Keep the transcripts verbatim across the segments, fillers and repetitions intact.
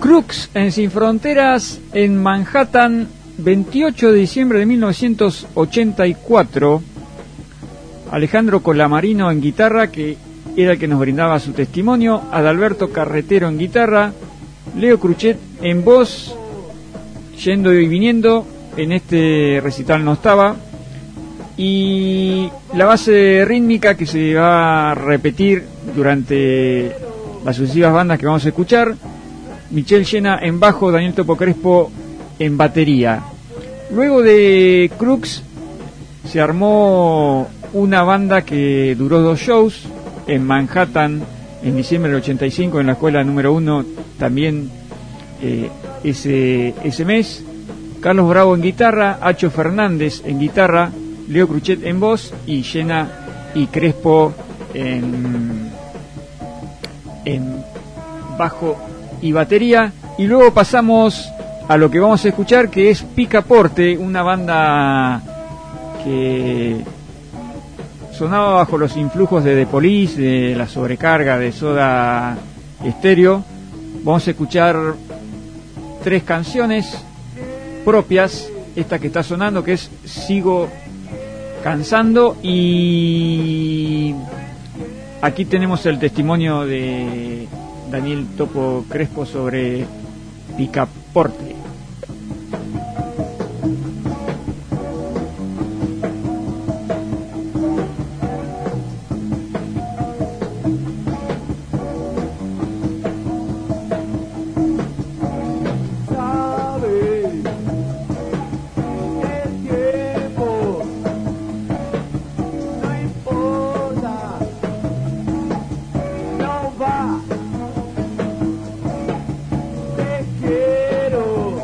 Crux en Sin Fronteras en Manhattan, veintiocho de diciembre de mil novecientos ochenta y cuatro. Alejandro Colamarino en guitarra, que era el que nos brindaba su testimonio, Adalberto Carretero en guitarra, Leo Cruchet en voz, yendo y viniendo, en este recital no estaba, y la base rítmica que se va a repetir durante las sucesivas bandas que vamos a escuchar, Michel Llena en bajo, Daniel Topo Crespo en batería. Luego de Crux se armó una banda que duró dos shows en Manhattan en diciembre del ochenta y cinco, en la escuela número uno, también eh, ese, ese mes. Carlos Bravo en guitarra, Acho Fernández en guitarra, Leo Cruchet en voz y Llena y Crespo en, en bajo y batería. Y luego pasamos a lo que vamos a escuchar, que es Picaporte, una banda que sonaba bajo los influjos de The Police, de la sobrecarga de Soda Stereo. Vamos a escuchar tres canciones propias, esta que está sonando, que es Sigo Cansando, y aquí tenemos el testimonio de Daniel Topo Crespo sobre Picaporte. Quiero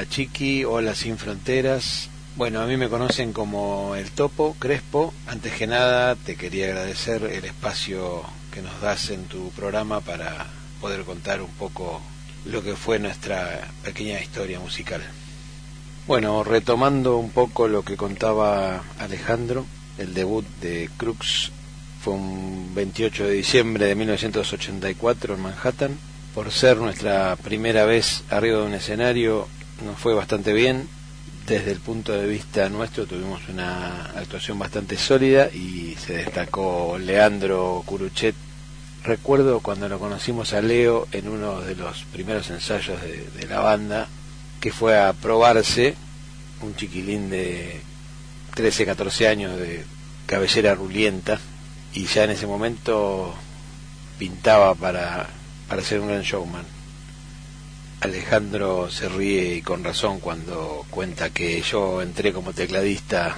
Chiqui, hola Sin Fronteras. Bueno, a mí me conocen como El Topo Crespo. Antes que nada te quería agradecer el espacio que nos das en tu programa para poder contar un poco lo que fue nuestra pequeña historia musical. Bueno, retomando un poco lo que contaba Alejandro, el debut de Crux fue un veintiocho de diciembre de mil novecientos ochenta y cuatro en Manhattan. Por ser nuestra primera vez arriba de un escenario, nos fue bastante bien. Desde el punto de vista nuestro tuvimos una actuación bastante sólida y se destacó Leandro Curuchet. Recuerdo cuando lo conocimos a Leo en uno de los primeros ensayos de, de la banda, que fue a probarse, un chiquilín de trece, catorce años de cabellera rulienta, y ya en ese momento pintaba para, para ser un gran showman. Alejandro se ríe y con razón cuando cuenta que yo entré como tecladista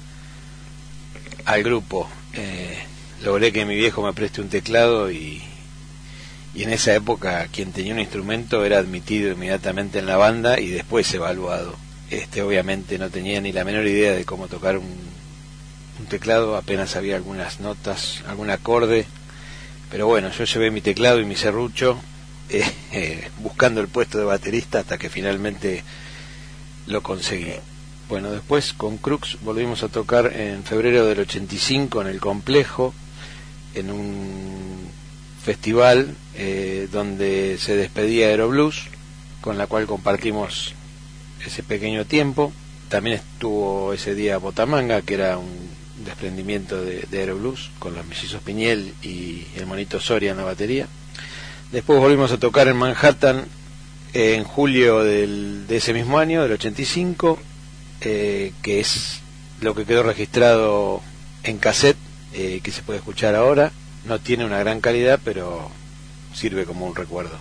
al grupo. Eh, logré que mi viejo me preste un teclado y, y en esa época quien tenía un instrumento era admitido inmediatamente en la banda y después evaluado. Este, obviamente no tenía ni la menor idea de cómo tocar un, un teclado, apenas había algunas notas, algún acorde, pero bueno, yo llevé mi teclado y mi serrucho, Eh, eh, buscando el puesto de baterista hasta que finalmente lo conseguí. Bueno, después con Crux volvimos a tocar en febrero del ochenta y cinco en el Complejo, en un festival eh, donde se despedía Aeroblues, con la cual compartimos ese pequeño tiempo. También estuvo ese día Botamanga, que era un desprendimiento de, de Aeroblues, con los mellizos Piñel y el Monito Soria en la batería. Después volvimos a tocar en Manhattan eh, en julio del, de ese mismo año, del ochenta y cinco, eh, que es lo que quedó registrado en cassette, eh, que se puede escuchar ahora. No tiene una gran calidad, pero sirve como un recuerdo.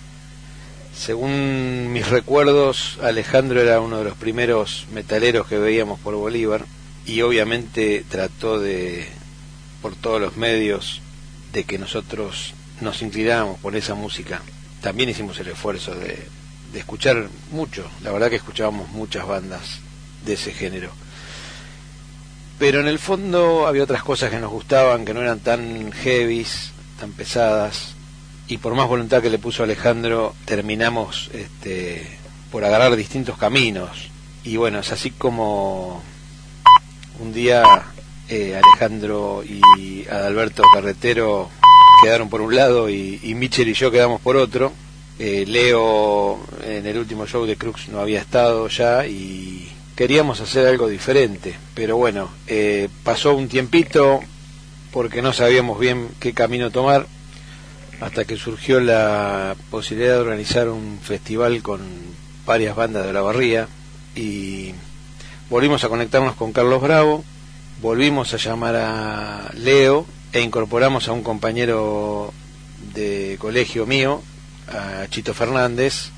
Según mis recuerdos, Alejandro era uno de los primeros metaleros que veíamos por Bolívar y obviamente trató de, por todos los medios, de que nosotros nos inclinamos por esa música. También hicimos el esfuerzo de, de escuchar mucho, la verdad que escuchábamos muchas bandas de ese género, pero en el fondo había otras cosas que nos gustaban, que no eran tan heavies, tan pesadas, y por más voluntad que le puso Alejandro, terminamos este, por agarrar distintos caminos. Y bueno, es así como un día eh, Alejandro y Adalberto Carretero quedaron por un lado y, y Michel y yo quedamos por otro. eh, Leo en el último show de Crux no había estado ya y queríamos hacer algo diferente, pero bueno, eh, pasó un tiempito porque no sabíamos bien qué camino tomar, hasta que surgió la posibilidad de organizar un festival con varias bandas de Olavarría y volvimos a conectarnos con Carlos Bravo, volvimos a llamar a Leo e incorporamos a un compañero de colegio mío, a Chito Fernández,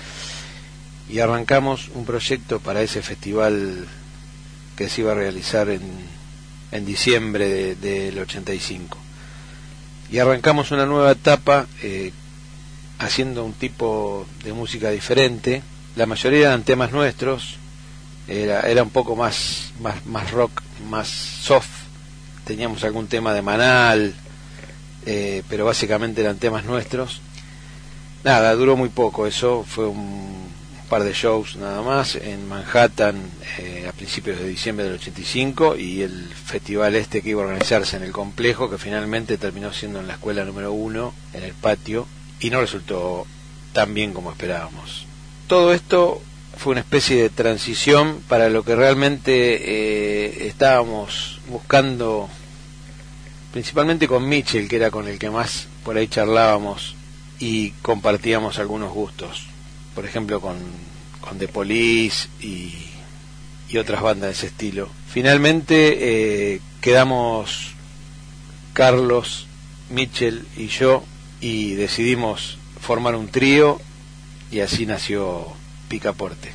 y arrancamos un proyecto para ese festival que se iba a realizar en, en diciembre de, del ochenta y cinco. Y arrancamos una nueva etapa eh, haciendo un tipo de música diferente. La mayoría eran temas nuestros, era, era un poco más, más, más rock, más soft. Teníamos algún tema de Manal, eh, pero básicamente eran temas nuestros. Nada, duró muy poco eso, fue un, un par de shows nada más en Manhattan eh, a principios de diciembre del ochenta y cinco, y el festival este que iba a organizarse en el Complejo, que finalmente terminó siendo en la escuela número uno, en el patio, y no resultó tan bien como esperábamos. Todo esto fue una especie de transición para lo que realmente eh, estábamos buscando, principalmente con Michel, que era con el que más por ahí charlábamos y compartíamos algunos gustos, por ejemplo con, con The Police y, y otras bandas de ese estilo. Finalmente eh, quedamos Carlos, Michel y yo y decidimos formar un trío, y así nació Picaporte.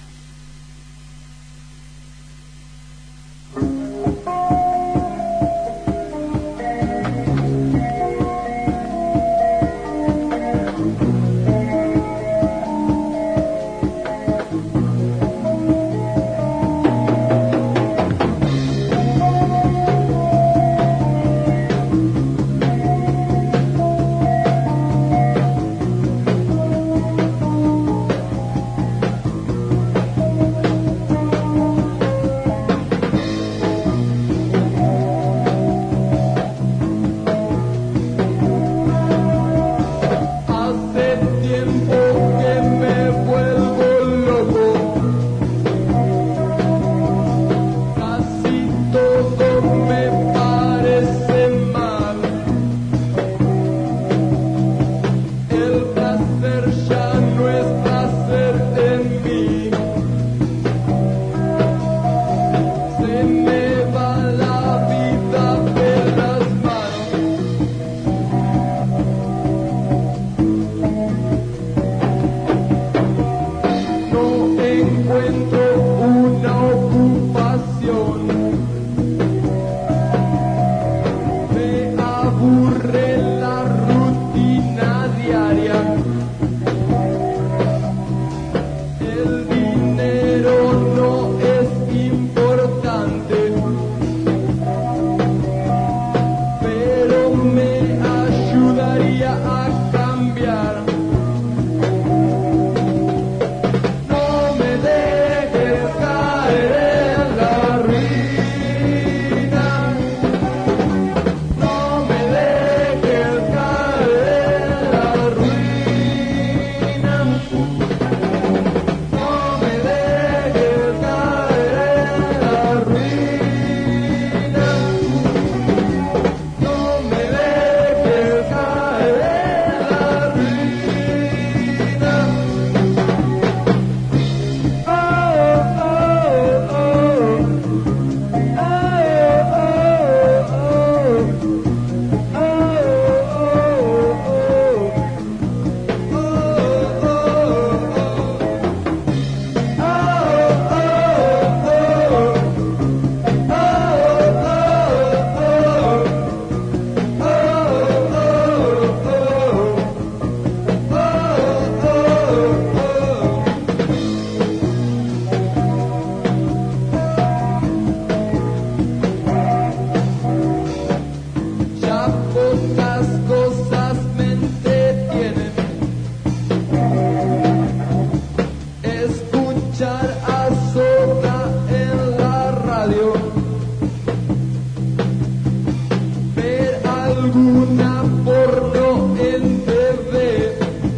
alguna porno en T V,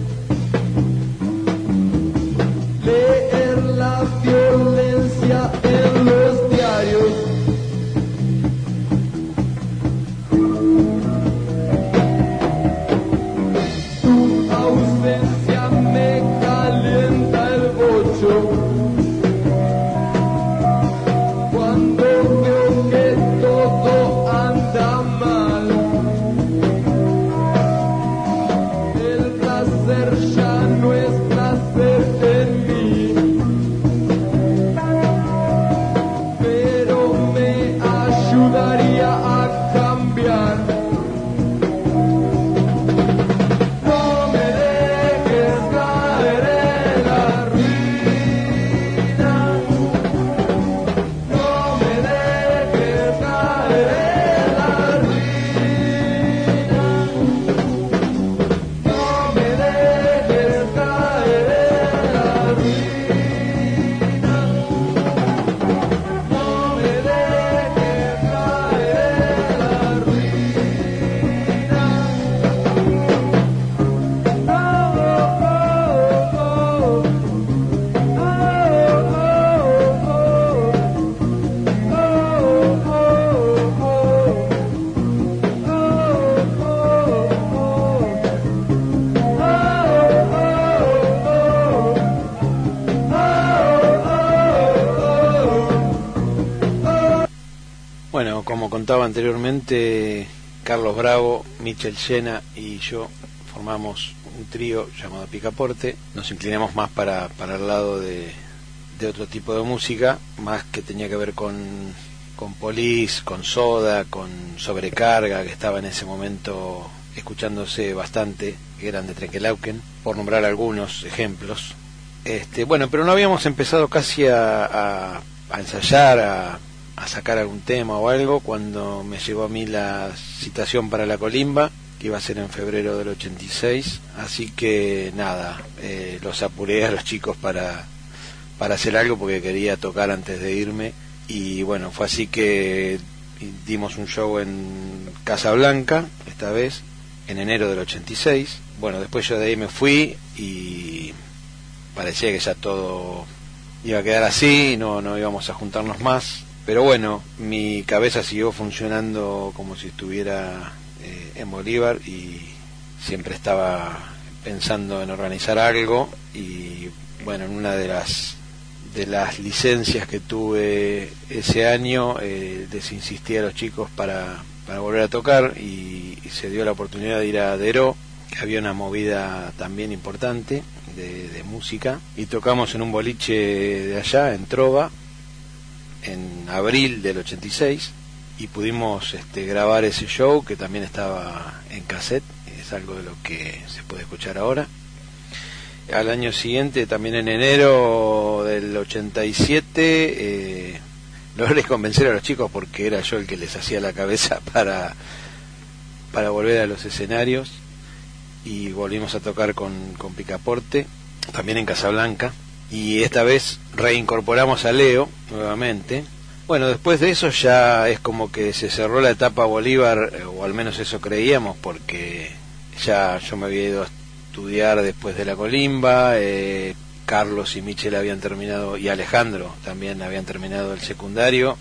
leer la violencia en los diarios. Tu ausencia me calienta el bocho cuando veo que todo anda mal. El placer ya no es placer en mí, pero me ayudaría a cambiar. No me dejes caer en la ruina, no me dejes caer en la ruina, no me dejes caer en la ruina, no me dejes caer en la ruina. Bueno, como contaba anteriormente, Carlos Bravo, Michel Llena y yo formamos un trío llamado Picaporte. Nos inclinamos más para, para el lado de, de otro tipo de música, más que tenía que ver con, con Police, con Soda, con Sobrecarga, que estaba en ese momento escuchándose bastante, que eran de Trenkelauken, por nombrar algunos ejemplos. Este, bueno, pero no habíamos empezado casi a, a, a ensayar, a a sacar algún tema o algo, cuando me llegó a mí la citación para la Colimba, que iba a ser en febrero del ochenta y seis, así que nada, eh, los apuré a los chicos para, para hacer algo, porque quería tocar antes de irme, y bueno, fue así que dimos un show en Casablanca, esta vez, en enero del ochenta y seis. Bueno, después yo de ahí me fui, y parecía que ya todo iba a quedar así, no, no íbamos a juntarnos más. Pero bueno, mi cabeza siguió funcionando como si estuviera eh, en Bolívar, y siempre estaba pensando en organizar algo. Y bueno, en una de las de las licencias que tuve ese año, eh, les insistí a los chicos para, para volver a tocar, y, y se dio la oportunidad de ir a Deró, que había una movida también importante de, de música, y tocamos en un boliche de allá, en Trova, en abril del ochenta y seis, y pudimos este, grabar ese show, que también estaba en cassette, es algo de lo que se puede escuchar ahora. Al año siguiente, también en enero del ochenta y siete, eh, logré convencer a los chicos, porque era yo el que les hacía la cabeza para, para volver a los escenarios, y volvimos a tocar con, con Picaporte, también en Casablanca. Y esta vez reincorporamos a Leo nuevamente. Bueno, después de eso ya es como que se cerró la etapa Bolívar, o al menos eso creíamos, porque ya yo me había ido a estudiar después de la Colimba, eh, Carlos y Michel habían terminado, y Alejandro también habían terminado el secundario,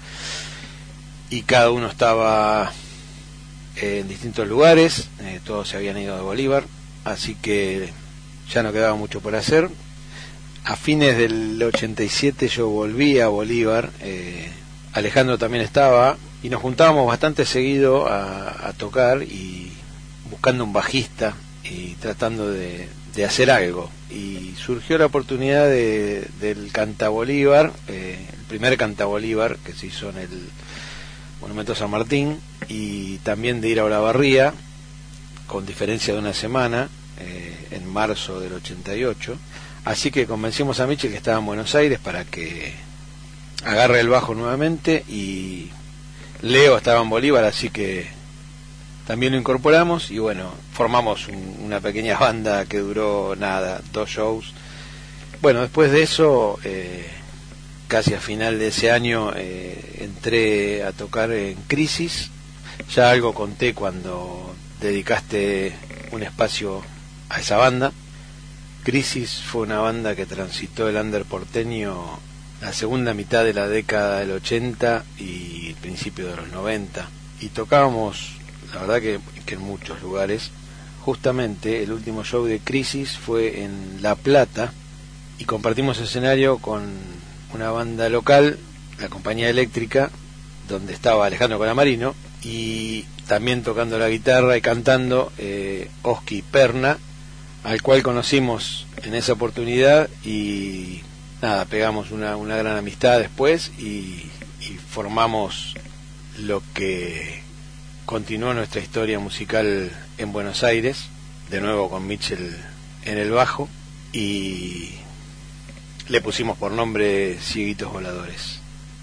y cada uno estaba en distintos lugares, eh, todos se habían ido de Bolívar, así que ya no quedaba mucho por hacer. A fines del ochenta y siete yo volví a Bolívar, eh, Alejandro también estaba, y nos juntábamos bastante seguido a, a tocar, y buscando un bajista y tratando de, de hacer algo. Y surgió la oportunidad de, del Canta Bolívar, eh, el primer Canta Bolívar que se hizo en el Monumento San Martín, y también de ir a Olavarría, con diferencia de una semana, eh, en marzo del ochenta y ocho. Así que convencimos a Michel, que estaba en Buenos Aires, para que agarre el bajo nuevamente, y Leo estaba en Bolívar, así que también lo incorporamos, y bueno, formamos un, una pequeña banda que duró nada, dos shows. Bueno, después de eso, eh, casi a final de ese año, eh, entré a tocar en Crisis. Ya algo conté cuando dedicaste un espacio a esa banda. Crisis fue una banda que transitó el under porteño la segunda mitad de la década del ochenta y el principio de los noventa, y tocábamos, la verdad que, que en muchos lugares. Justamente el último show de Crisis fue en La Plata y compartimos escenario con una banda local, la Compañía Eléctrica, donde estaba Alejandro Colamarino, y también tocando la guitarra y cantando eh, Oski Perna, al cual conocimos en esa oportunidad, y nada, pegamos una, una gran amistad después y, y formamos lo que continuó nuestra historia musical en Buenos Aires, de nuevo con Mitchell en el bajo, y le pusimos por nombre Cieguitos Voladores.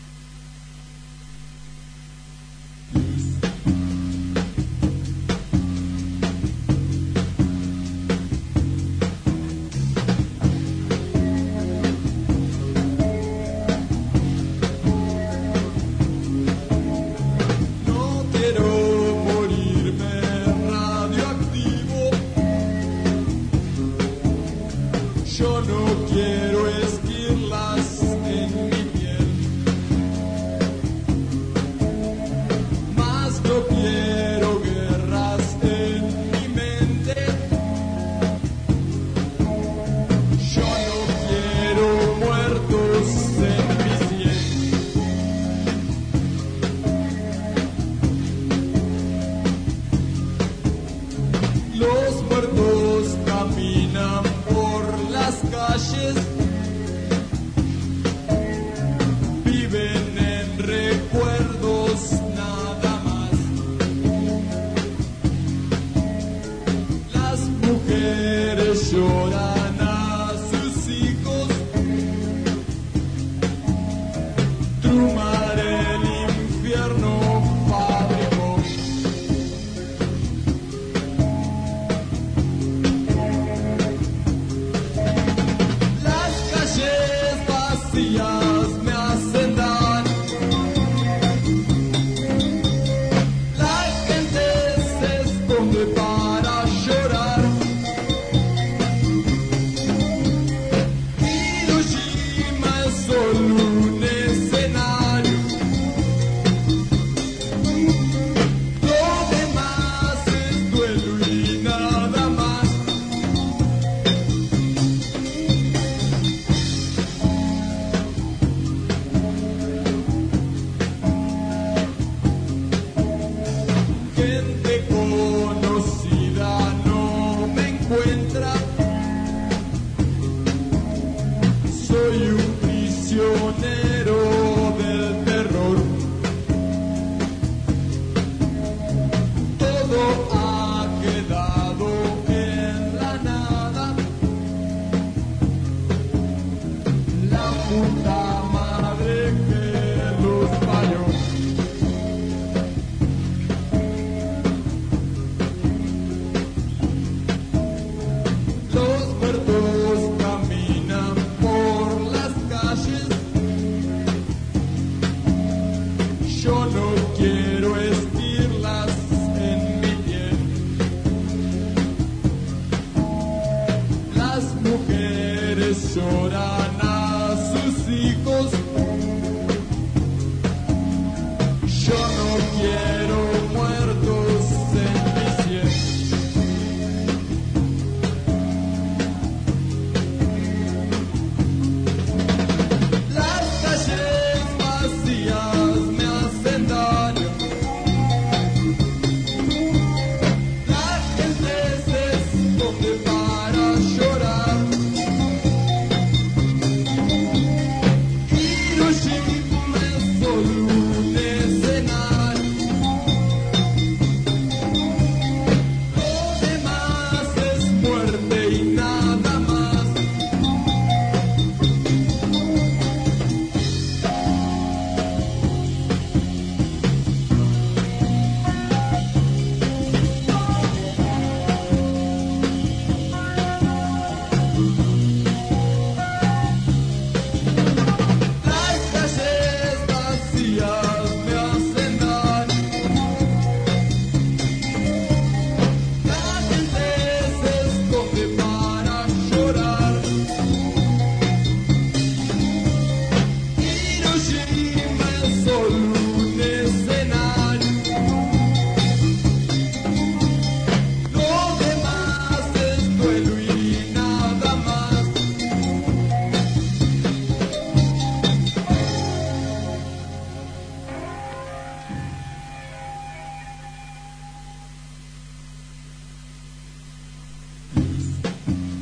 Yo no quiero esquirlas en mi piel.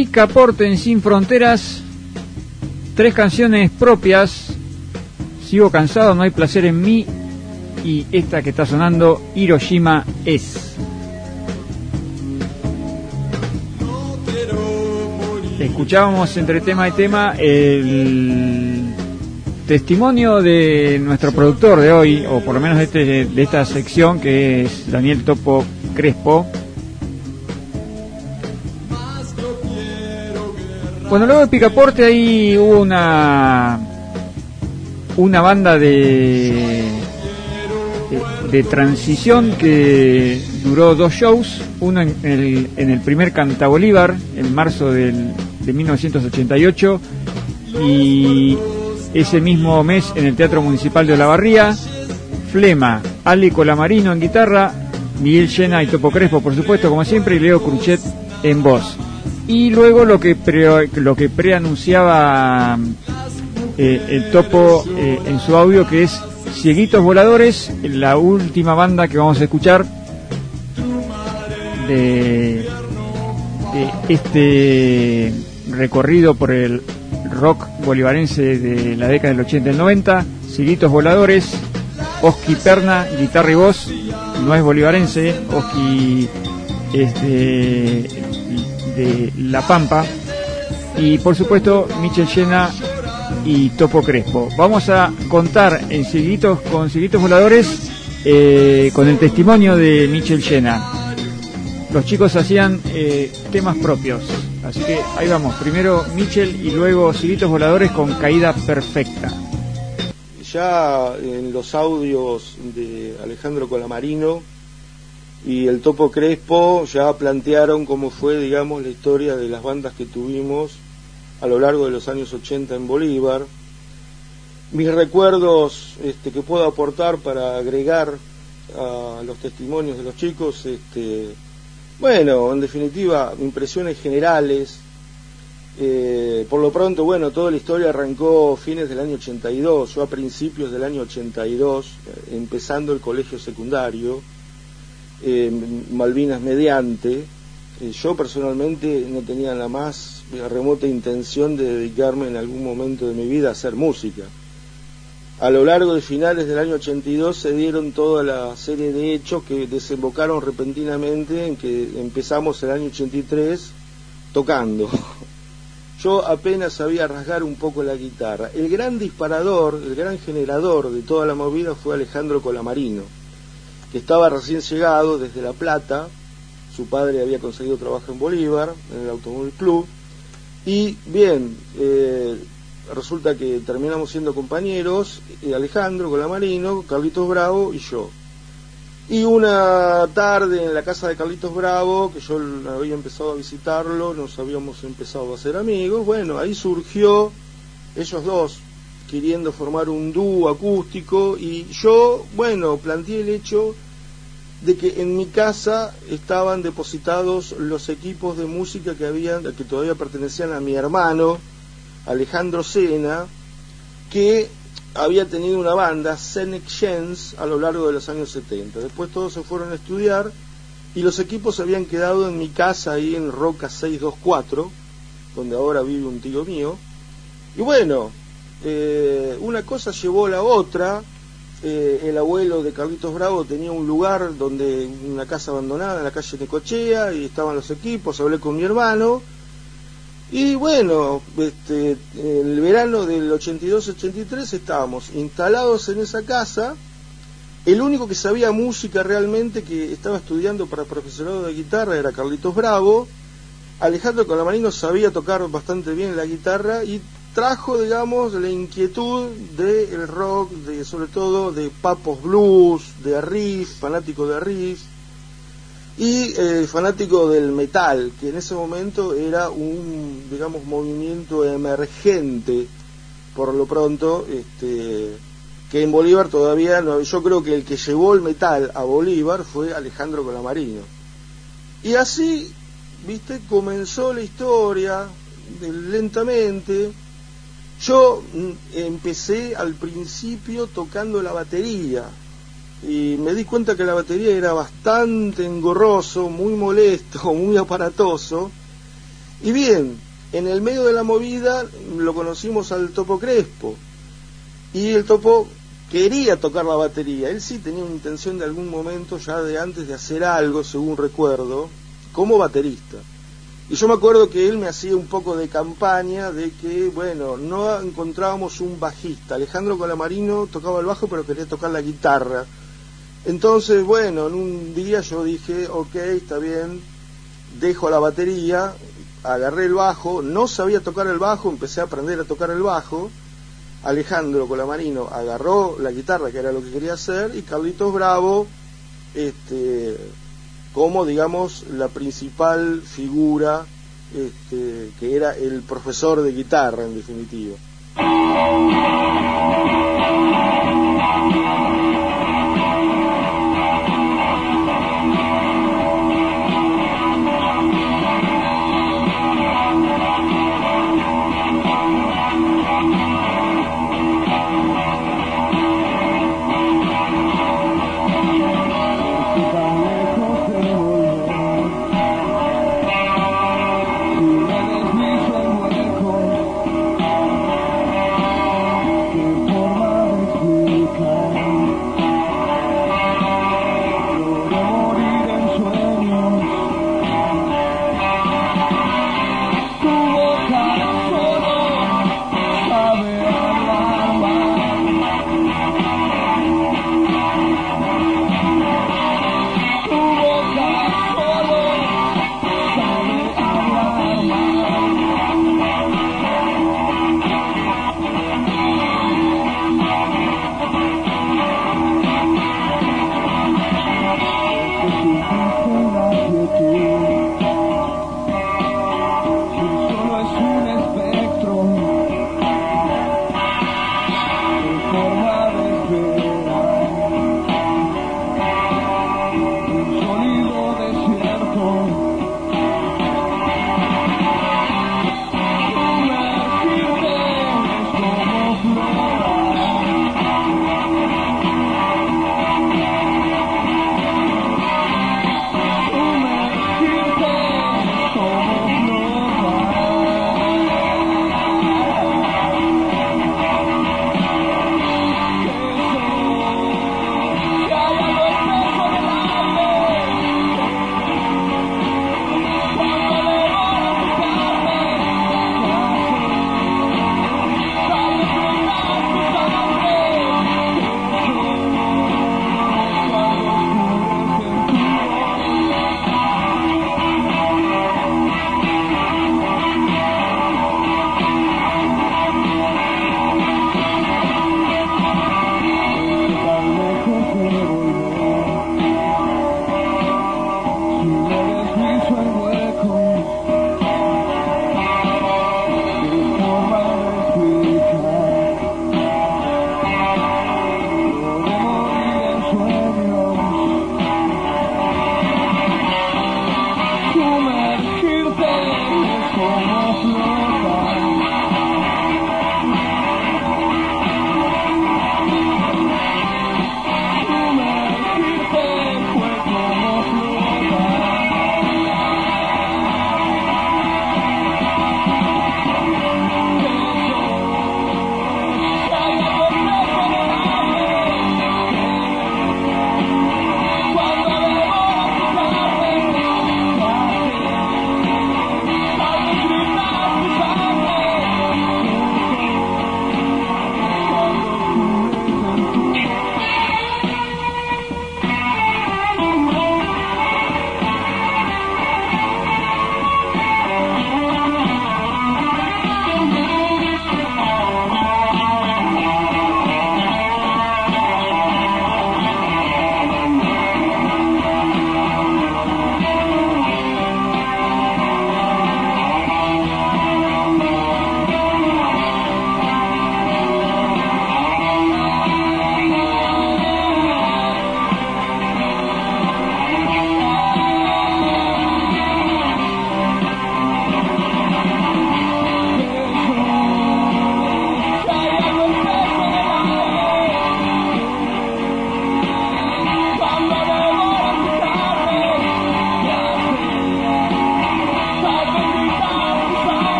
Picaporte en Sin Fronteras, tres canciones propias, Sigo Cansado, No Hay Placer en Mí, y esta que está sonando, Hiroshima Es. Escuchábamos entre tema y tema el testimonio de nuestro productor de hoy, o por lo menos de, este, de esta sección, que es Daniel Topo Crespo. Bueno, luego de Picaporte ahí hubo una una banda de de, de transición que duró dos shows, uno en el, en el primer Canta Bolívar en marzo del, de mil novecientos ochenta y ocho, y ese mismo mes en el Teatro Municipal de Olavarría. Flema, Ali Colamarino en guitarra, Miguel Llena y Topo Crespo, por supuesto, como siempre, y Leo Cruchet en voz. Y luego lo que pre, lo que preanunciaba eh, el Topo eh, en su audio, que es Cieguitos Voladores, la última banda que vamos a escuchar de, de este recorrido por el rock bolivarense de la década del ochenta y el noventa. Cieguitos Voladores, Oski Perna, guitarra y voz, no es bolivarense, Oski es de, de La Pampa, y por supuesto Michel Llena y Topo Crespo. Vamos a contar en Cieguitos, con Cieguitos Voladores, eh, con el testimonio de Michel Llena. Los chicos hacían eh, temas propios, así que ahí vamos, primero Michel y luego Cieguitos Voladores con Caída Perfecta. Ya en los audios de Alejandro Colamarino y el Topo Crespo ya plantearon cómo fue, digamos, la historia de las bandas que tuvimos a lo largo de los años ochenta en Bolívar. Mis recuerdos este, que puedo aportar para agregar a los testimonios de los chicos, este, bueno, en definitiva, impresiones generales. Eh, por lo pronto, bueno, toda la historia arrancó fines del año ochenta y dos, yo a principios del año ochenta y dos, eh, empezando el colegio secundario, eh, Malvinas mediante. Eh, yo personalmente no tenía la más remota intención de dedicarme en algún momento de mi vida a hacer música. A lo largo de finales del año ochenta y dos se dieron toda la serie de hechos que desembocaron repentinamente en que empezamos el año ochenta y tres tocando. Yo apenas sabía rasgar un poco la guitarra. El gran disparador, el gran generador de toda la movida fue Alejandro Colamarino, que estaba recién llegado desde La Plata. Su padre había conseguido trabajo en Bolívar, en el Automóvil Club, y bien, eh, resulta que terminamos siendo compañeros, eh, Alejandro Colamarino, Carlitos Bravo y yo. Y una tarde en la casa de Carlitos Bravo, que yo había empezado a visitarlo, nos habíamos empezado a hacer amigos, bueno, ahí surgió ellos dos queriendo formar un dúo acústico, y yo, bueno, planteé el hecho de que en mi casa estaban depositados los equipos de música que habían, que todavía pertenecían a mi hermano Alejandro Sena, que había tenido una banda, Senex, a lo largo de los años setenta. Después todos se fueron a estudiar y los equipos se habían quedado en mi casa ahí en Roca seiscientos veinticuatro, donde ahora vive un tío mío. Y bueno, eh, una cosa llevó a la otra. Eh, el abuelo de Carlitos Bravo tenía un lugar donde, una casa abandonada en la calle Necochea, y estaban los equipos, hablé con mi hermano. Y bueno, este, en el verano del ochenta y dos ochenta y tres estábamos instalados en esa casa. El único que sabía música realmente, que estaba estudiando para profesorado de guitarra, era Carlitos Bravo. Alejandro Colamarino sabía tocar bastante bien la guitarra y trajo, digamos, la inquietud del rock, de, sobre todo de papos blues, de riff, fanático de riff, y eh, fanático del metal, que en ese momento era un, digamos, movimiento emergente, por lo pronto, este, que en Bolívar todavía no. Yo creo que el que llevó el metal a Bolívar fue Alejandro Colamarino. Y así, viste, comenzó la historia, de, lentamente. Yo empecé al principio tocando la batería, y me di cuenta que la batería era bastante engorroso, muy molesto, muy aparatoso, Y bien, en el medio de la movida lo conocimos al Topo Crespo, y el Topo quería tocar la batería. Él sí tenía una intención de algún momento, ya de antes, de hacer algo, según recuerdo, como baterista. Y yo me acuerdo que él me hacía un poco de campaña de que, bueno, no encontrábamos un bajista. Alejandro Colamarino tocaba el bajo, pero quería tocar la guitarra. Entonces, bueno, en un día yo dije, ok, está bien, dejo la batería, agarré el bajo, no sabía tocar el bajo, empecé a aprender a tocar el bajo. Alejandro Colamarino agarró la guitarra, que era lo que quería hacer, y Carlitos Bravo, este... como, digamos, la principal figura, este, que era el profesor de guitarra, en definitiva.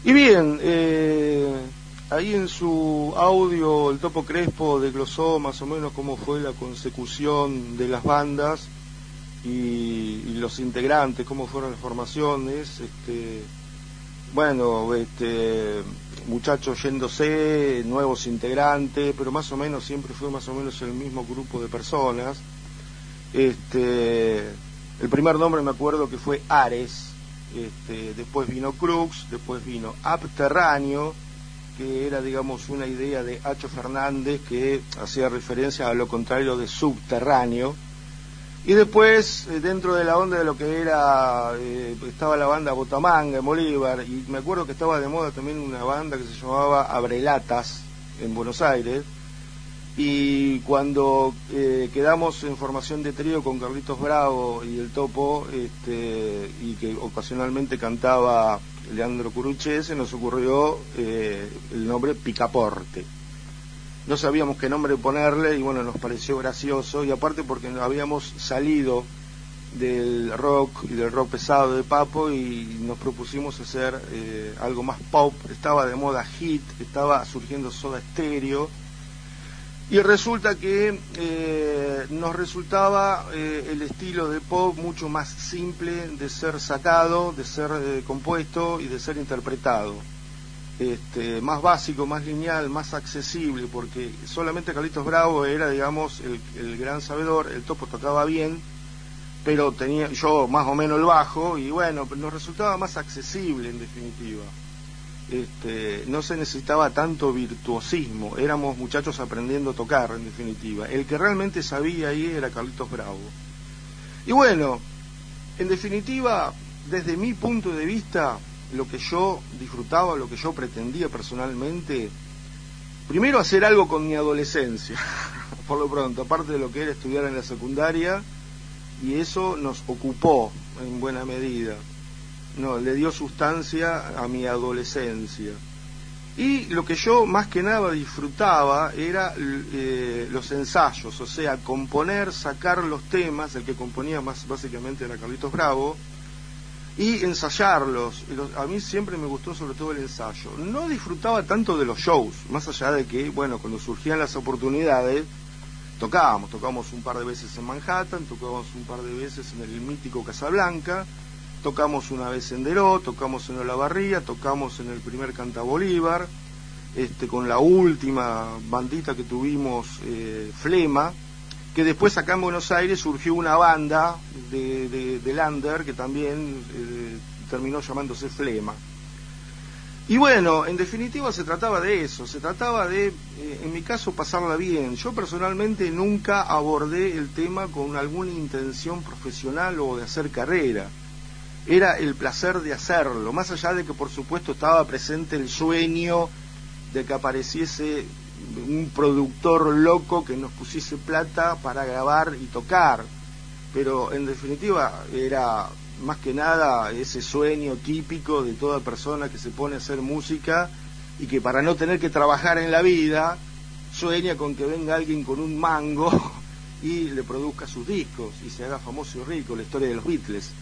Y bien, eh, ahí en su audio el Topo Crespo desglosó más o menos cómo fue la consecución de las bandas y, y los integrantes, cómo fueron las formaciones, este, bueno, este, muchachos yéndose, nuevos integrantes, pero más o menos siempre fue más o menos el mismo grupo de personas. Este, el primer nombre me acuerdo que fue Ares. Este, después vino Crux, después vino Abterráneo, que era, digamos, una idea de Acho Fernández que hacía referencia a lo contrario de subterráneo. Y después, eh, dentro de la onda de lo que era, eh, estaba la banda Botamanga en Bolívar, y me acuerdo que estaba de moda también una banda que se llamaba Abrelatas en Buenos Aires. Y cuando eh, quedamos en formación de trío con Carlitos Bravo y el Topo, este, y que ocasionalmente cantaba Leandro Curuché, se nos ocurrió eh, el nombre Picaporte. No sabíamos qué nombre ponerle y bueno, nos pareció gracioso, y aparte porque habíamos salido del rock y del rock pesado de Papo y nos propusimos hacer eh, algo más pop. Estaba de moda Hit, estaba surgiendo Soda Stereo. Y resulta que eh, nos resultaba eh, el estilo de pop mucho más simple de ser sacado, de ser eh, compuesto y de ser interpretado. Este, más básico, más lineal, más accesible, porque solamente Carlitos Bravo era, digamos, el, el gran sabedor. El Topo tocaba bien, pero tenía yo más o menos el bajo, y bueno, nos resultaba más accesible en definitiva. Este, no se necesitaba tanto virtuosismo, éramos muchachos aprendiendo a tocar en definitiva. El que realmente sabía ahí era Carlitos Bravo. Y bueno, en definitiva, desde mi punto de vista, lo que yo disfrutaba, lo que yo pretendía personalmente, primero hacer algo con mi adolescencia, por lo pronto, aparte de lo que era estudiar en la secundaria, y eso nos ocupó en buena medida. No, le dio sustancia a mi adolescencia. Y lo que yo más que nada disfrutaba era eh, los ensayos, o sea, componer, sacar los temas. El que componía más básicamente era Carlitos Bravo, y ensayarlos. A mí siempre me gustó sobre todo el ensayo. No disfrutaba tanto de los shows, más allá de que, bueno, cuando surgían las oportunidades, tocábamos, tocábamos un par de veces en Manhattan, tocábamos un par de veces en el mítico Casablanca, tocamos una vez en Deró, tocamos en Olavarría, tocamos en el primer Canta Bolívar, este, con la última bandita que tuvimos, eh, Flema, que después acá en Buenos Aires surgió una banda de, de, de Lander que también eh, terminó llamándose Flema. Y bueno, en definitiva se trataba de eso, se trataba de, eh, en mi caso, pasarla bien. Yo personalmente nunca abordé el tema con alguna intención profesional o de hacer carrera. Era el placer de hacerlo, más allá de que por supuesto estaba presente el sueño de que apareciese un productor loco que nos pusiese plata para grabar y tocar, pero en definitiva era más que nada ese sueño típico de toda persona que se pone a hacer música y que para no tener que trabajar en la vida sueña con que venga alguien con un mango y le produzca sus discos y se haga famoso y rico, la historia de los Beatles.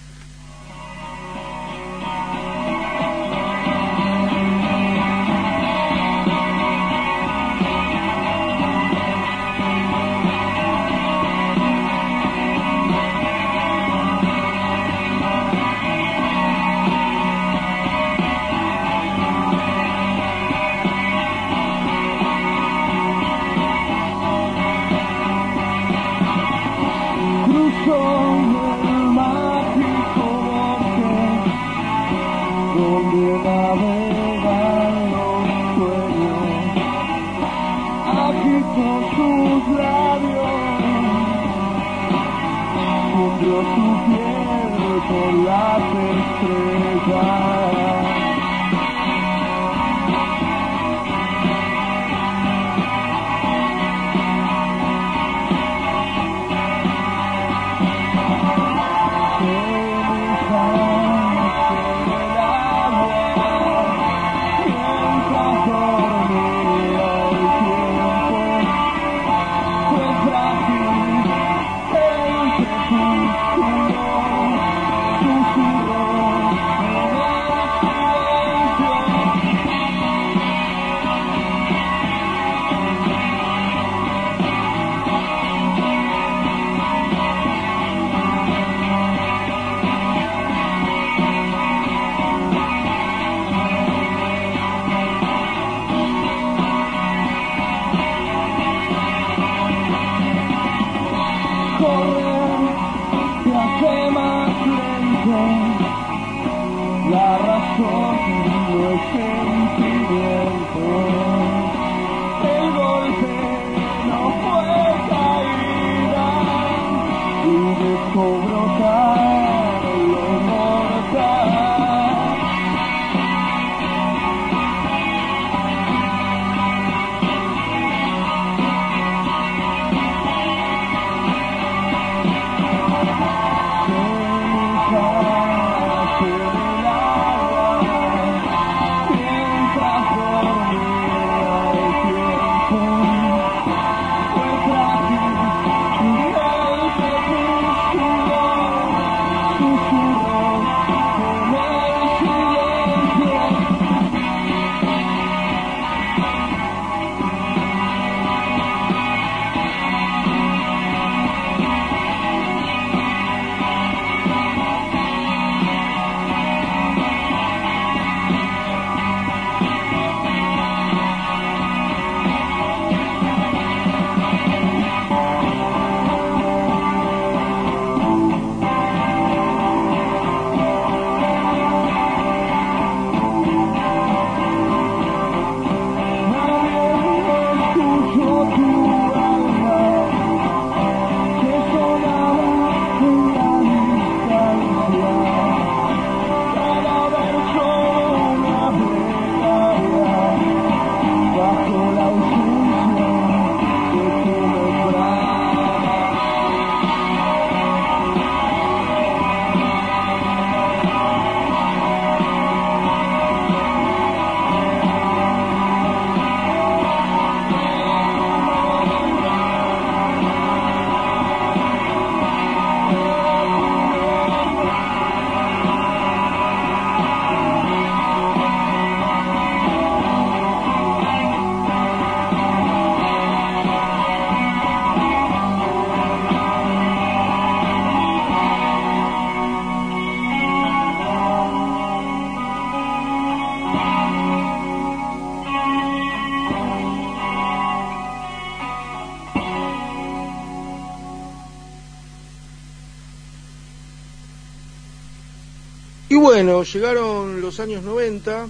Y bueno, llegaron los años noventa,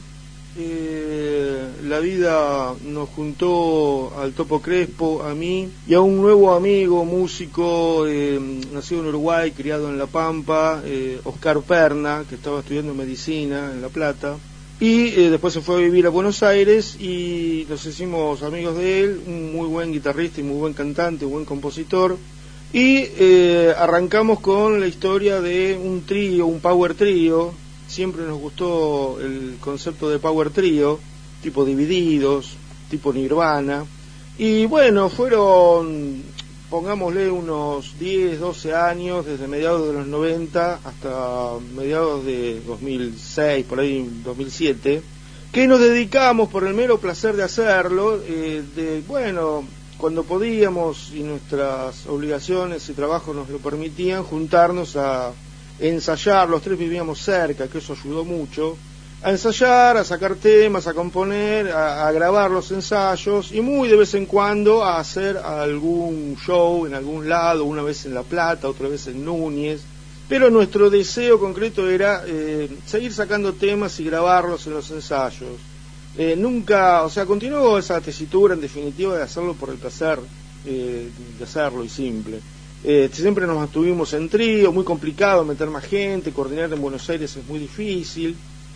eh, la vida nos juntó al Topo Crespo, a mí y a un nuevo amigo, músico, eh, nacido en Uruguay, criado en La Pampa, eh, Oscar Perna, que estaba estudiando medicina en La Plata, y eh, después se fue a vivir a Buenos Aires y nos hicimos amigos de él, un muy buen guitarrista y muy buen cantante, un buen compositor. Y eh, arrancamos con la historia de un trío, un power trío. Siempre nos gustó el concepto de power trío, tipo Divididos, tipo Nirvana. Y bueno, fueron, pongámosle, unos diez, doce años, desde mediados de los noventa hasta mediados de dos mil seis, por ahí dos mil siete, que nos dedicamos por el mero placer de hacerlo, eh, de, bueno... cuando podíamos y nuestras obligaciones y trabajo nos lo permitían, juntarnos a ensayar. Los tres vivíamos cerca, que eso ayudó mucho, a ensayar, a sacar temas, a componer, a, a grabar los ensayos y muy de vez en cuando a hacer algún show en algún lado, una vez en La Plata, otra vez en Núñez. Pero nuestro deseo concreto era eh, seguir sacando temas y grabarlos en los ensayos. Eh, nunca, o sea, continuó esa tesitura en definitiva de hacerlo por el placer eh, de hacerlo y simple. Eh, siempre nos mantuvimos en trío, muy complicado meter más gente, coordinar en Buenos Aires es muy difícil,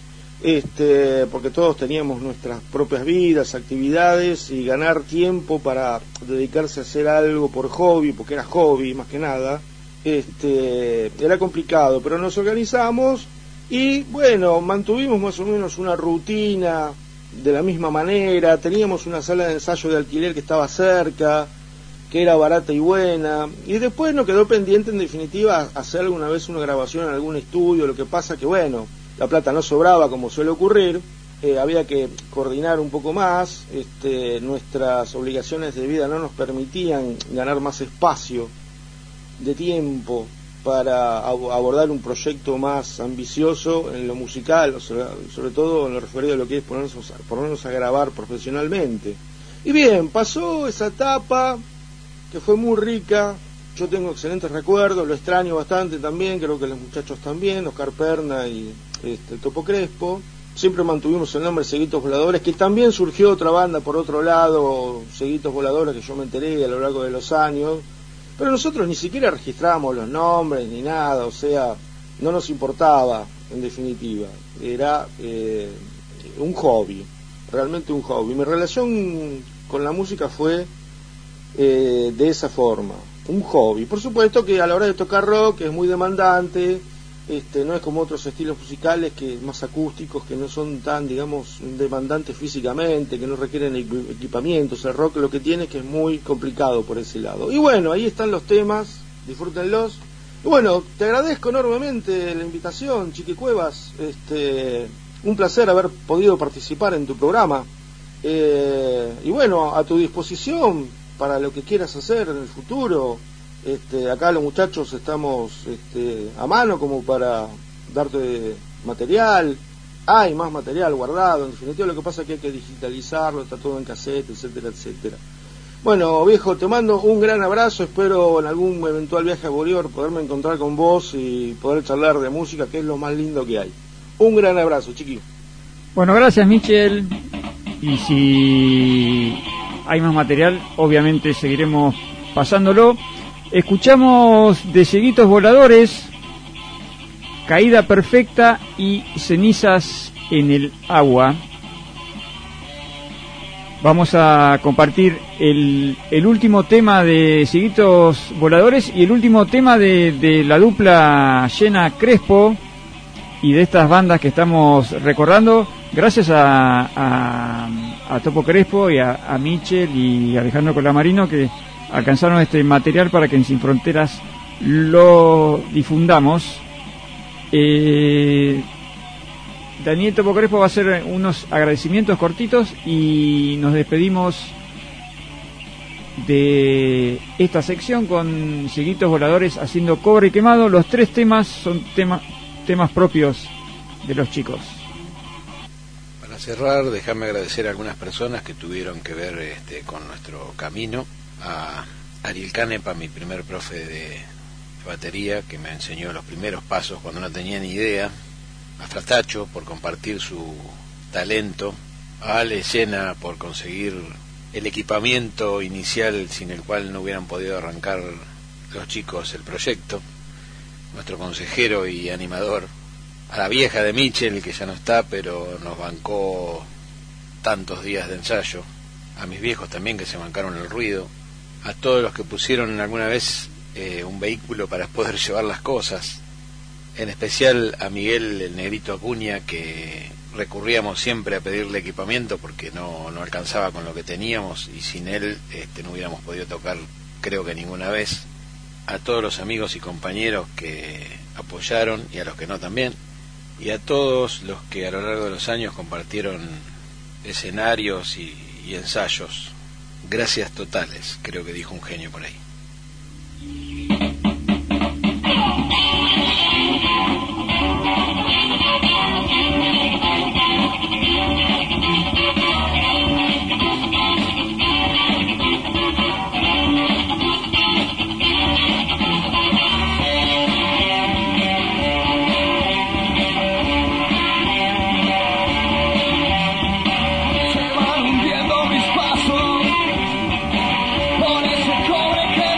este, porque todos teníamos nuestras propias vidas, actividades, y ganar tiempo para dedicarse a hacer algo por hobby, porque era hobby más que nada, este, era complicado, pero nos organizamos y bueno, mantuvimos más o menos una rutina. De la misma manera, teníamos una sala de ensayo de alquiler que estaba cerca, que era barata y buena, y después nos quedó pendiente en definitiva hacer alguna vez una grabación en algún estudio. Lo que pasa que bueno, la plata no sobraba como suele ocurrir, eh, había que coordinar un poco más, este, nuestras obligaciones de vida no nos permitían ganar más espacio de tiempo para abordar un proyecto más ambicioso en lo musical, sobre, sobre todo en lo referido a lo que es ponernos a, ponernos a grabar profesionalmente. Y bien, pasó esa etapa que fue muy rica, yo tengo excelentes recuerdos, lo extraño bastante también, creo que los muchachos también, Oscar Perna y este, el Topo Crespo, siempre mantuvimos el nombre Cieguitos Voladores, que también surgió otra banda por otro lado, Cieguitos Voladores, que yo me enteré a lo largo de los años, pero nosotros ni siquiera registrábamos los nombres ni nada, o sea, no nos importaba, en definitiva, era eh, un hobby, realmente un hobby. Mi relación con la música fue eh, de esa forma, un hobby. Por supuesto que a la hora de tocar rock es muy demandante. Este, no es como otros estilos musicales que más acústicos, que no son tan, digamos, demandantes físicamente, que no requieren equipamientos. El rock lo que tiene es que es muy complicado por ese lado. Y bueno, ahí están los temas, disfrútenlos. Y bueno, te agradezco enormemente la invitación, Chiqui Cuevas. Este, un placer haber podido participar en tu programa. Eh, y bueno, a tu disposición para lo que quieras hacer en el futuro. Este, acá los muchachos estamos este, a mano como para darte material. Hay más material guardado, en definitiva. Lo que pasa es que hay que digitalizarlo, está todo en cassette, etcétera, etcétera. Bueno, viejo, te mando un gran abrazo. Espero en algún eventual viaje a Bolívar poderme encontrar con vos y poder charlar de música, que es lo más lindo que hay. Un gran abrazo, chiqui. Bueno, gracias, Michel. Y si hay más material, obviamente seguiremos pasándolo. Escuchamos de Cieguitos Voladores, Caída Perfecta y Cenizas en el Agua. Vamos a compartir el, el último tema de Cieguitos Voladores y el último tema de, de la dupla Llena Crespo y de estas bandas que estamos recordando, gracias a, a, a Topo Crespo y a, a Michel y Alejandro Colamarino, que alcanzaron este material para que en Sin Fronteras lo difundamos. Eh, Daniel Topo Crespo va a hacer unos agradecimientos cortitos y nos despedimos de esta sección con Cieguitos Voladores haciendo Cobre Quemado. Los tres temas son tema, temas propios de los chicos. Para cerrar, déjame agradecer a algunas personas que tuvieron que ver este, con nuestro camino. A Ariel Canepa, mi primer profe de batería, que me enseñó los primeros pasos cuando no tenía ni idea. A Fratacho por compartir su talento. A Ale Llena por conseguir el equipamiento inicial sin el cual no hubieran podido arrancar los chicos el proyecto. Nuestro consejero y animador. A la vieja de Michel, que ya no está, pero nos bancó tantos días de ensayo. A mis viejos también, que se bancaron el ruido. A todos los que pusieron alguna vez eh, un vehículo para poder llevar las cosas, en especial a Miguel el Negrito Acuña, que recurríamos siempre a pedirle equipamiento porque no, no alcanzaba con lo que teníamos y sin él este, no hubiéramos podido tocar creo que ninguna vez. A todos los amigos y compañeros que apoyaron y a los que no también, y a todos los que a lo largo de los años compartieron escenarios y, y ensayos. Gracias totales, creo que dijo un genio por ahí. Se van hundiendo mis pasos por ese cobre que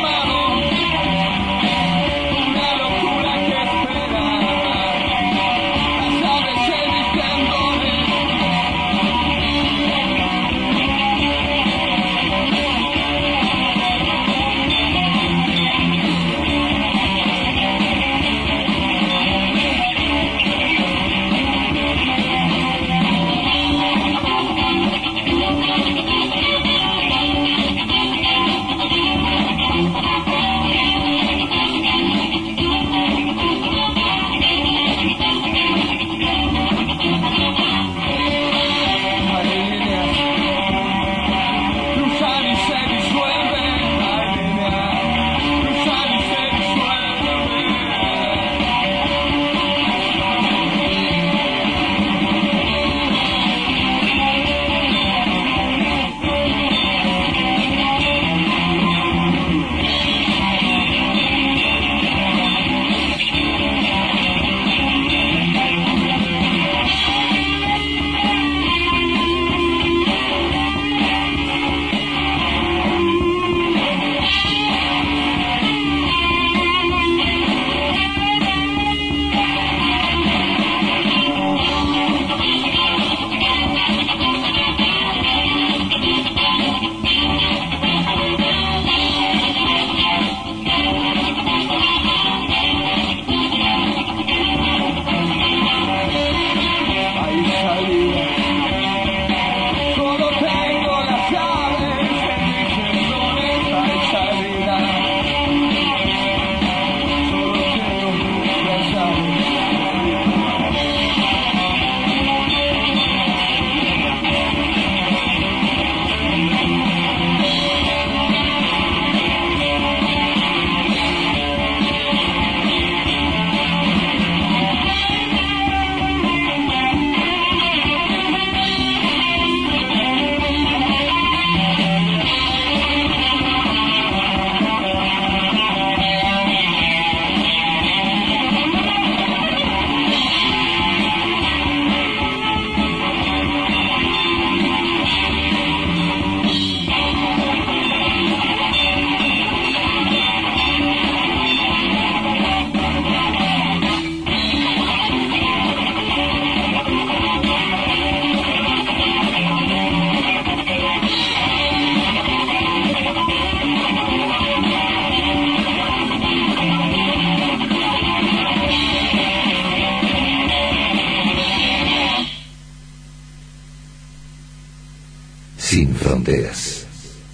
fronteras.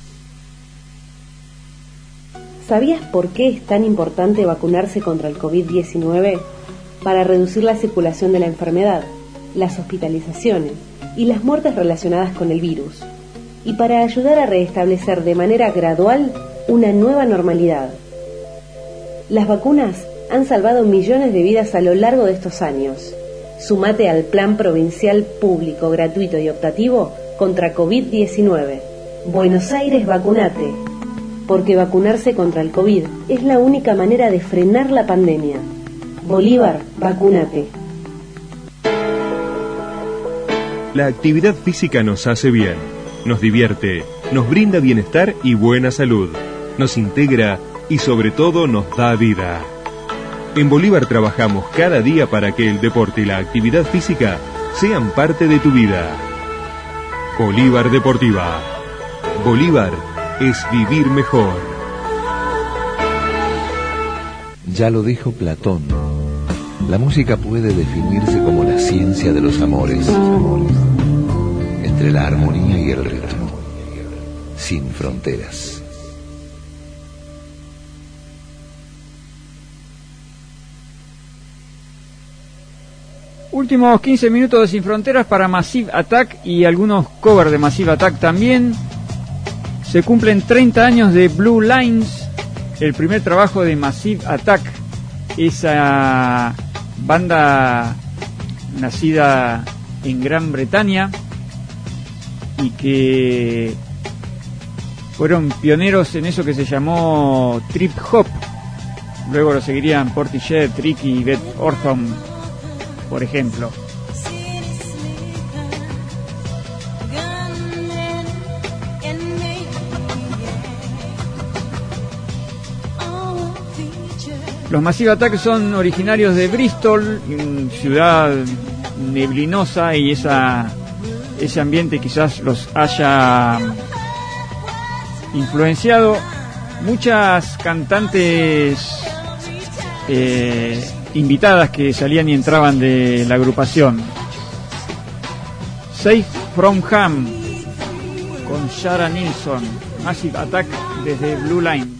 ¿Sabías por qué es tan importante vacunarse contra el COVID diecinueve? Para reducir la circulación de la enfermedad, las hospitalizaciones y las muertes relacionadas con el virus, y para ayudar a restablecer de manera gradual una nueva normalidad. Las vacunas han salvado millones de vidas a lo largo de estos años. Sumate al Plan Provincial Público, Gratuito y Optativo contra COVID diecinueve. Buenos Aires, vacunate. Porque vacunarse contra el COVID es la única manera de frenar la pandemia. Bolívar, vacúnate. La actividad física nos hace bien, nos divierte, nos brinda bienestar y buena salud, nos integra y sobre todo nos da vida. En Bolívar trabajamos cada día para que el deporte y la actividad física sean parte de tu vida. Bolívar Deportiva. Bolívar es vivir mejor. Ya lo dijo Platón. La música puede definirse como la ciencia de los amores, entre la armonía y el ritmo, sin fronteras. Últimos quince minutos de Sin Fronteras para Massive Attack y algunos covers de Massive Attack también. Se cumplen treinta años de Blue Lines, el primer trabajo de Massive Attack, esa banda nacida en Gran Bretaña y que fueron pioneros en eso que se llamó trip hop. Luego lo seguirían Portishead, Tricky y Beth Orton, por ejemplo. Los Massive Attack son originarios de Bristol, ciudad neblinosa, y esa ese ambiente quizás los haya influenciado. Muchas cantantes eh, invitadas que salían y entraban de la agrupación. Safe from Ham con Shara Nilsson, Massive Attack desde Blue Lines.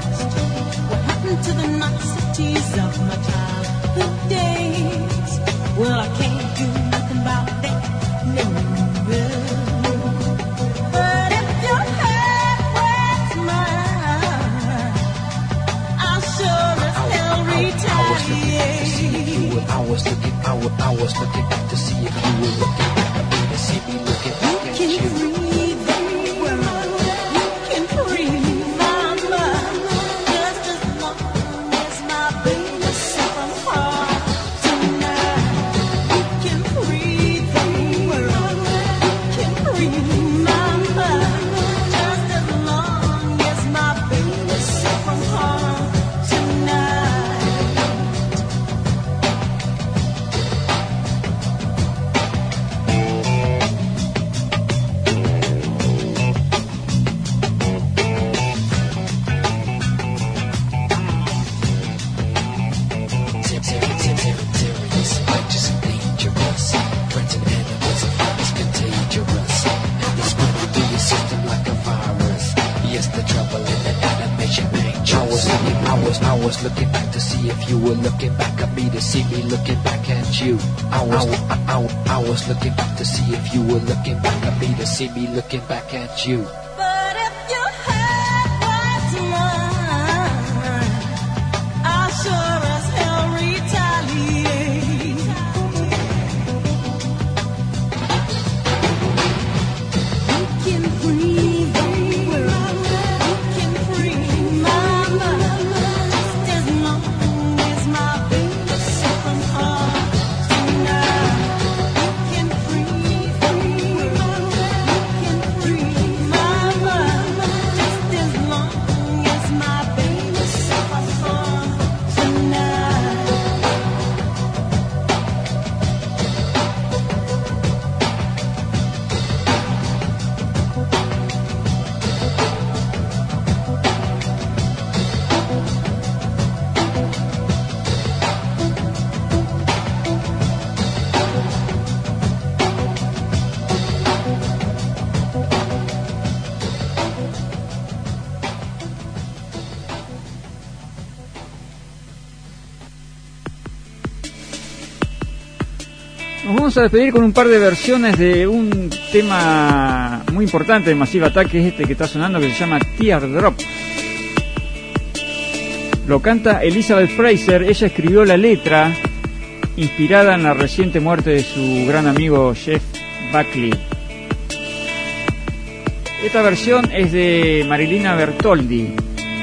To the niceties of my childhood days. was looking, I was, I was looking back to see if you were looking back at me, to see me looking back at you. Looking back to see if you were looking back at me, to see me looking back at you. I was, I, I, I was looking back to see if you were looking back at me, to see me looking back at you. But if you had what's mine, I'll sure as hell retaliate. You can breathe the world, you can free my mind. Nos vamos a despedir con un par de versiones de un tema muy importante de Massive Attack, que es este que está sonando, que se llama Teardrop. Lo canta Elizabeth Fraser. Ella escribió la letra inspirada en la reciente muerte de su gran amigo Jeff Buckley. Esta versión es de Marilina Bertoldi.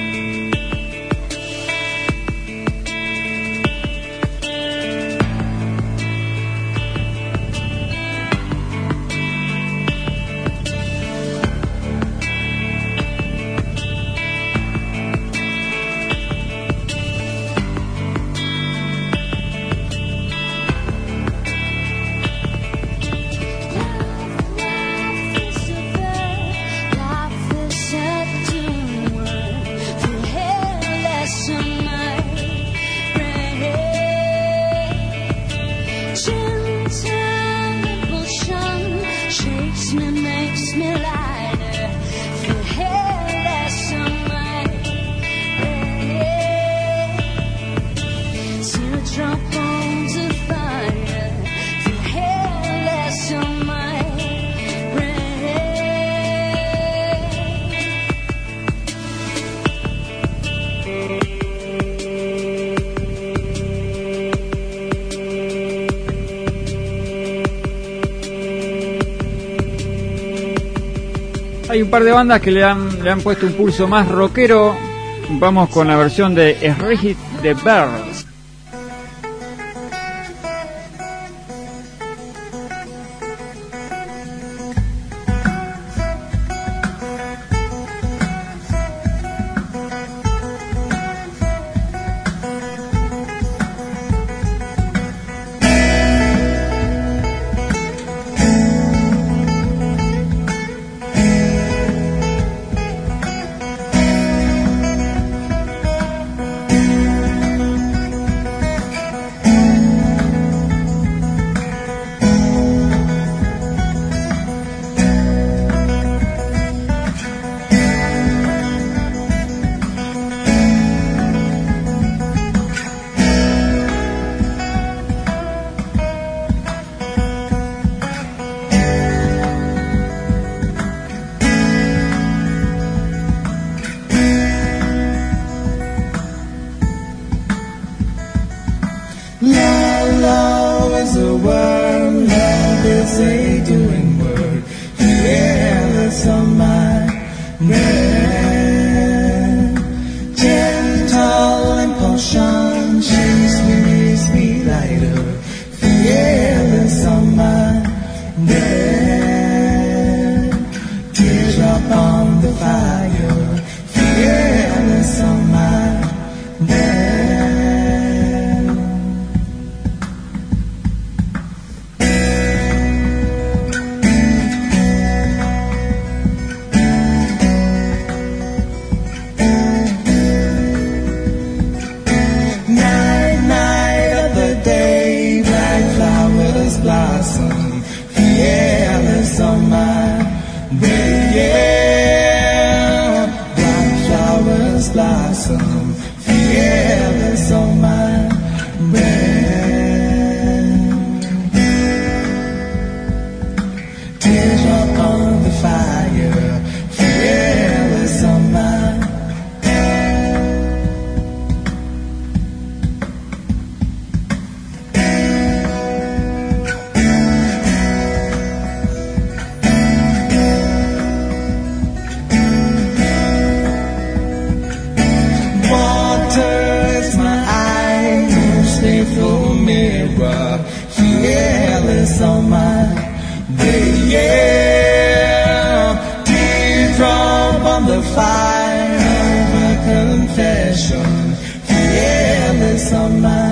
Hay un par de bandas que le han, le han puesto un pulso más rockero. Vamos con la versión de Regit de Bear. a doing word, fearless on my breath. Gentle impulsion chase me, makes me lighter, fearless on my breath. Teardrop on the fire, fearless on my breath. Night, night of the day, black flowers blossom, fearless on my breath. Yeah, black flowers blossom, fearless on my breath. Teardrop on the fire, fearless on my water is my eye, most faithful mirror, fearless on my way. Yeah, teardrop on the fire of a confession, fearless on my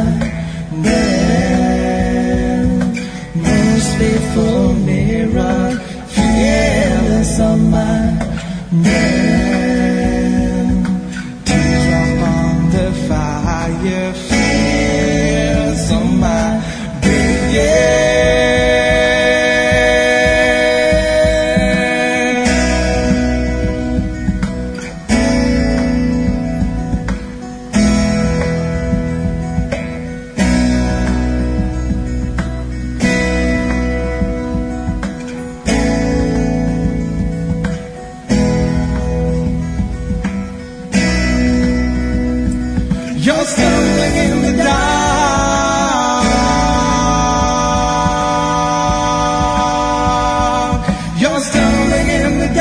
breath. Most faithful mirror, fearless on my breath. Teardrop on the fire, fearless on my breath. Yeah. You're stumbling in the dark. You're stumbling in the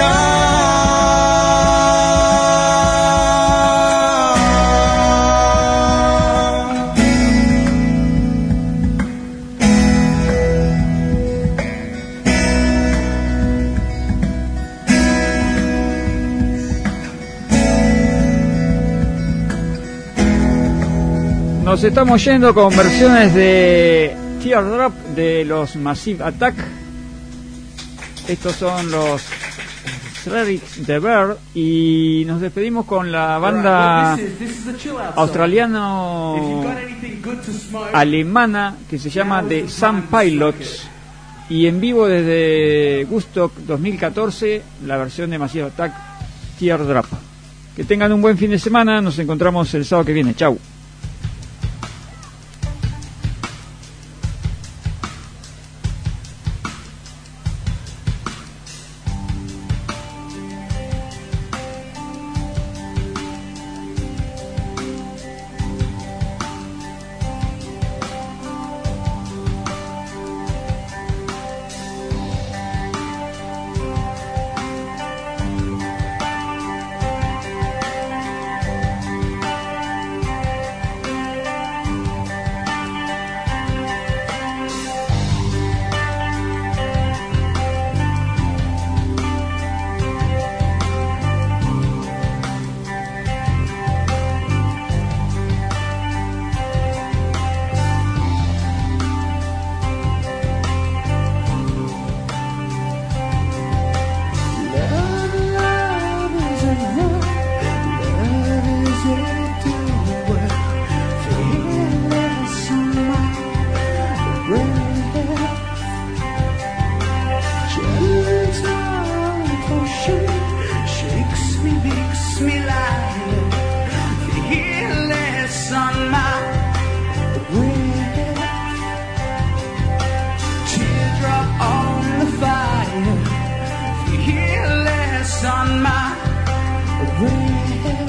dark. Nos estamos yendo con versiones de Teardrop de los Massive Attack. Estos son los Lyrics de Bird y nos despedimos con la banda australiano-alemana que se llama The Sun Pilots y en vivo desde Woodstock dos mil catorce la versión de Massive Attack Teardrop. Que tengan un buen fin de semana, nos encontramos el sábado que viene. Chau. On my way.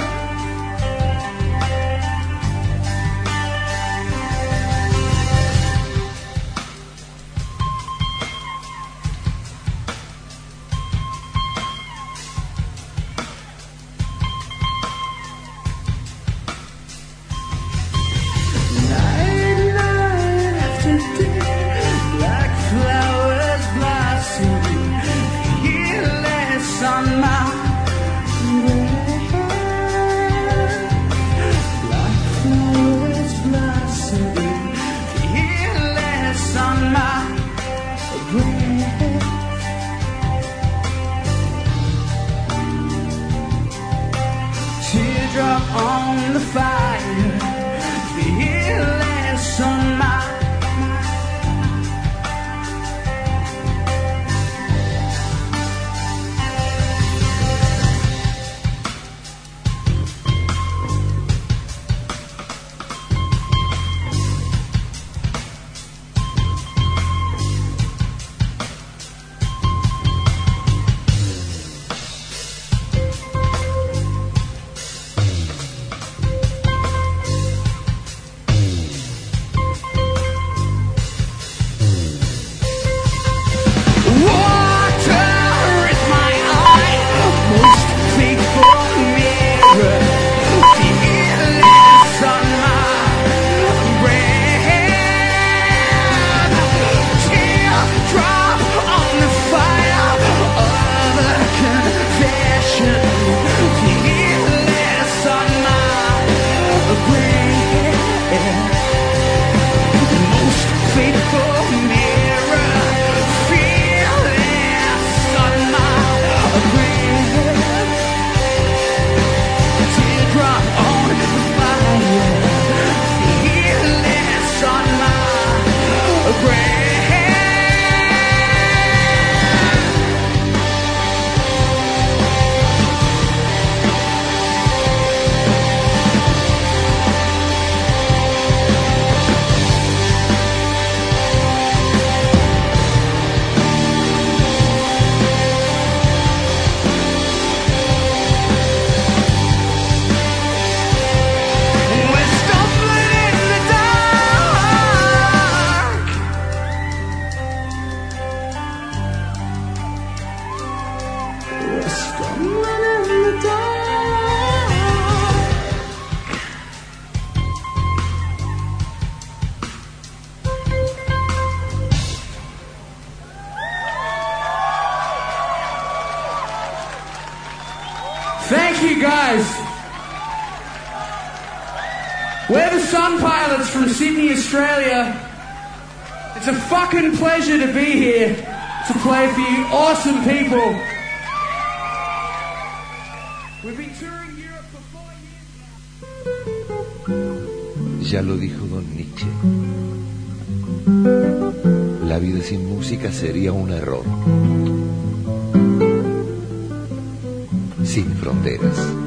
teardrop on the fire, fearless on my Thank you guys. We're the Sun Pilots from Sydney, Australia. It's a fucking pleasure to be here to play for you awesome people. We've been touring Europe for four years now. Ya lo dijo Don Nietzsche. La vida sin música sería un error. Sin fronteras.